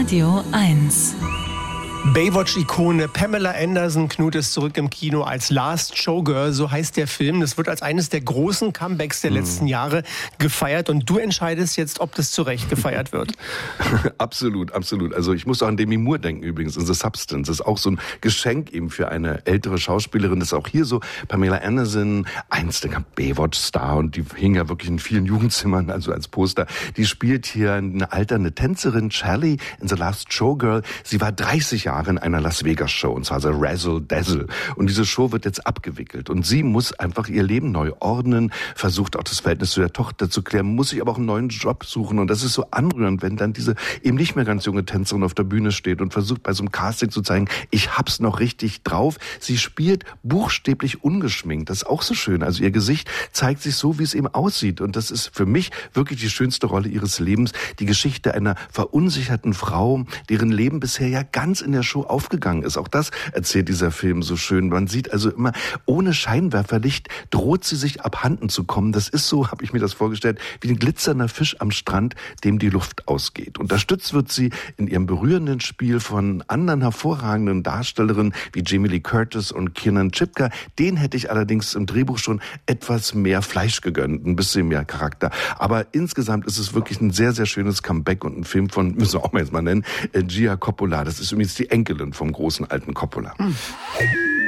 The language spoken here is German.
Radio 1. Baywatch-Ikone Pamela Anderson, Knut, ist zurück im Kino als Last Showgirl, so heißt der Film. Das wird als eines der großen Comebacks der letzten Jahre gefeiert und du entscheidest jetzt, ob das zu Recht gefeiert wird. Absolut, absolut. Also ich muss auch an Demi Moore denken übrigens, in The Substance. Das ist auch so ein Geschenk eben für eine ältere Schauspielerin. Das ist auch hier so. Pamela Anderson, einstiger Baywatch-Star, und die hing ja wirklich in vielen Jugendzimmern, also als Poster. Die spielt hier eine alternde Tänzerin, Charlie, in The Last Showgirl. Sie war 30 Jahre in einer Las Vegas Show, und zwar The Razzle Dazzle. Und diese Show wird jetzt abgewickelt. Und sie muss einfach ihr Leben neu ordnen, versucht auch das Verhältnis zu der Tochter zu klären, muss sich aber auch einen neuen Job suchen. Und das ist so anrührend, wenn dann diese eben nicht mehr ganz junge Tänzerin auf der Bühne steht und versucht bei so einem Casting zu zeigen, ich hab's noch richtig drauf. Sie spielt buchstäblich ungeschminkt. Das ist auch so schön. Also ihr Gesicht zeigt sich so, wie es eben aussieht. Und das ist für mich wirklich die schönste Rolle ihres Lebens. Die Geschichte einer verunsicherten Frau, deren Leben bisher ja ganz in der Show aufgegangen ist. Auch das erzählt dieser Film so schön. Man sieht also immer, ohne Scheinwerferlicht droht sie sich abhanden zu kommen. Das ist so, habe ich mir das vorgestellt, wie ein glitzernder Fisch am Strand, dem die Luft ausgeht. Unterstützt wird sie in ihrem berührenden Spiel von anderen hervorragenden Darstellerinnen wie Jamie Lee Curtis und Kiernan Shipka. Den hätte ich allerdings im Drehbuch schon etwas mehr Fleisch gegönnt, ein bisschen mehr Charakter. Aber insgesamt ist es wirklich ein sehr, sehr schönes Comeback und ein Film von, müssen wir auch mal jetzt mal nennen, Gia Coppola. Das ist übrigens die Enkelin vom großen alten Coppola.